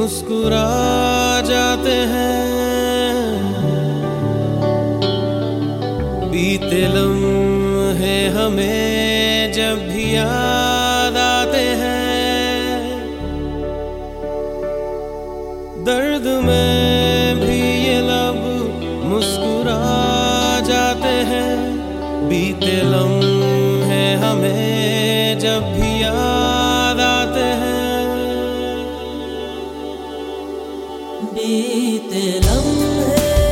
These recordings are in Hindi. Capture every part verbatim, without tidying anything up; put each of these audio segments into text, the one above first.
मुस्कुरा जाते हैं। बीते लम्हे हमें जब भी याद आते हैं, दर्द में भी ये लब मुस्कुरा जाते हैं। बीते लम्हे हमें जब भी याद आते हैं, बीते लम्हे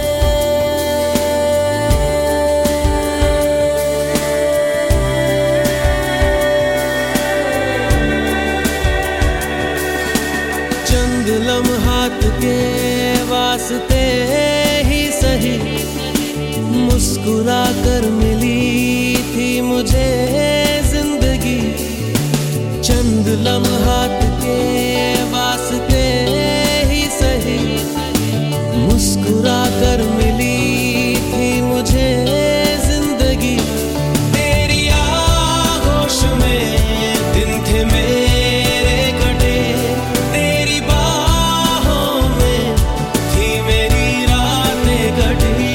चंद लम्हात के वास्ते ही सही मुस्कुरा कर मिली थी मुझे जिंदगी। चंद लम्हात के वास्ते ही सही मुस्कुरा कर मिली थी मुझे जिंदगी। तेरी आगोश में दिन थे मेरे कटे, तेरी बाहों में थी मेरी रातें कटी।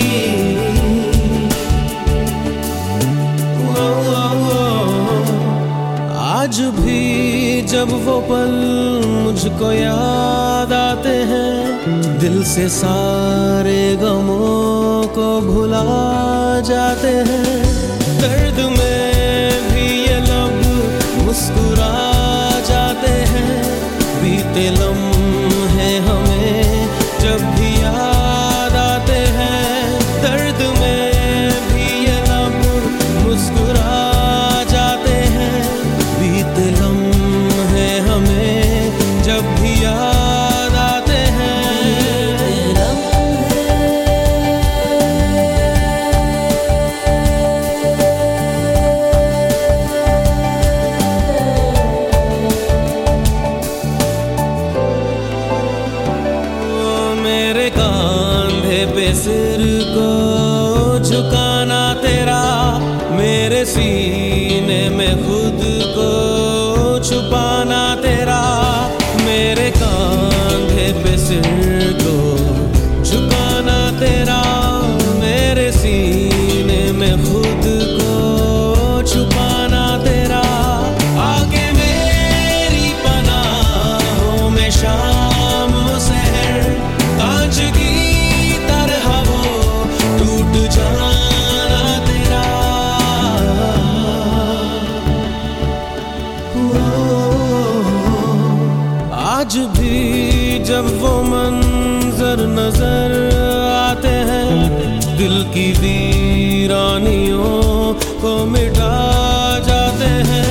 ओ, ओ, ओ, आज भी जब वो पल मुझको याद आते हैं, दिल से सारे गमों को भुला जाते हैं। दर्द में भी ये लब मुस्कुरा जाते हैं। बीते लम्हे हमें जब भी याद आते हैं, दर्द में भी ये लब मुस्कुरा जाते हैं। बीते लम्हे हमें जब भी याद आते हैं। मेरे कांधे पे सिर को झुकाना तेरा, मेरे सीने में खुद को छुपाना तेरा। मेरे कांधे पे सिर को झुकाना तेरा, मेरे सीने में खुद को छुपाना तेरा। आगे मेरी पनाहों में शाम सहर, कांच की तरह वो टूट जाना तेरा। आज भी जब वो मंजर नजर आते हैं, दिल की वीरानियों को मिटा जाते हैं।